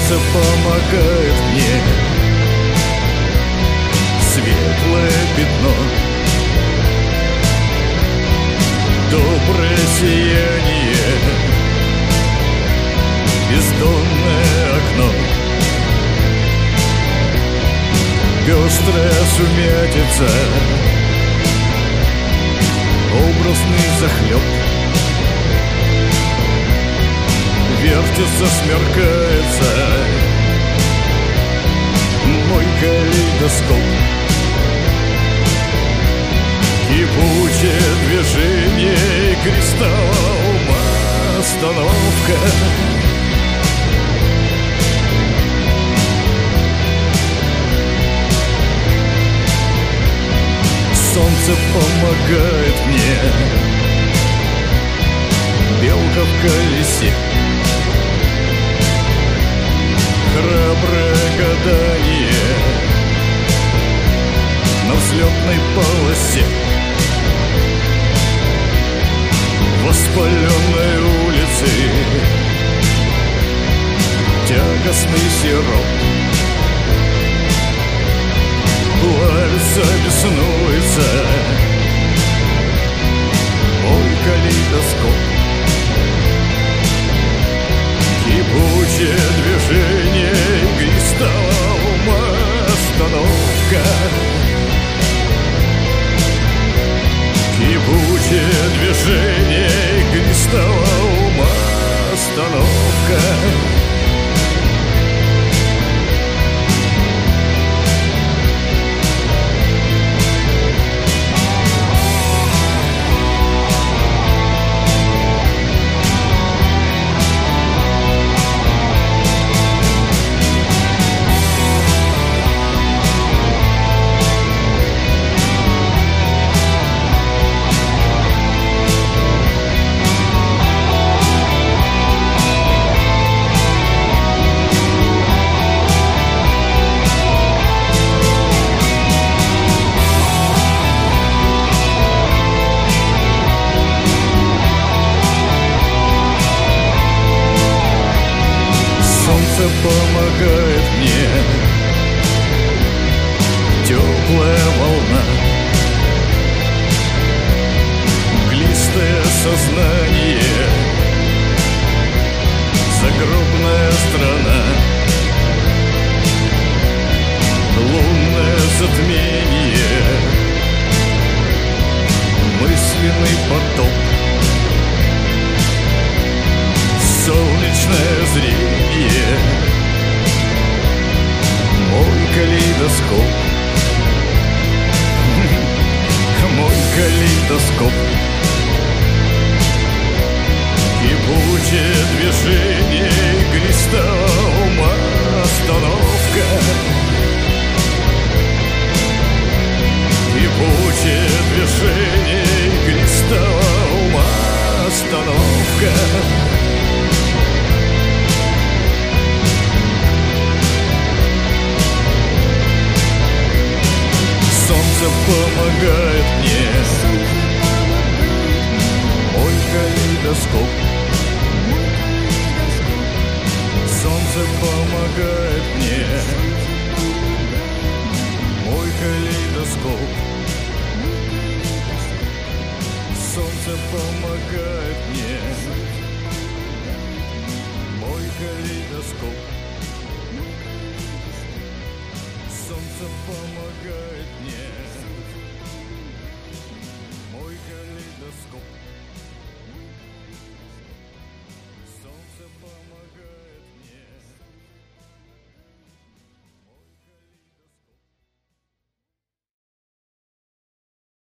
Солнце помогает мне, светлое пятно, доброе сияние, бездонное окно, пестрая сумятица, образный захлеб. Вертится, смеркается мой калейдоскоп. Кипучее движение кристалла ума, остановка. Солнце помогает мне, белка в колесе, храброе гадание на взлетной полосе, воспаленной улицы, тягостный сироп. Плавится, беснуется мой калейдоскоп. Кипучее движение кристалла ума, остановка. Кипучее движение кристалла ума, остановка. Солнце помогает мне, теплая волна, мглистое сознание, загробная страна, лунное затмение, мысленный поток, солнечное зрение, мой калейдоскоп, мой калейдоскоп. Кипучее движение кристалла ума, остановка. Кипучее движение кристалла ума, остановка. Солнце помогает мне, мой калейдоскоп. Солнце помогает мне, мой калейдоскоп. Солнце помогает мне, мой калейдоскоп. Солнце помогает.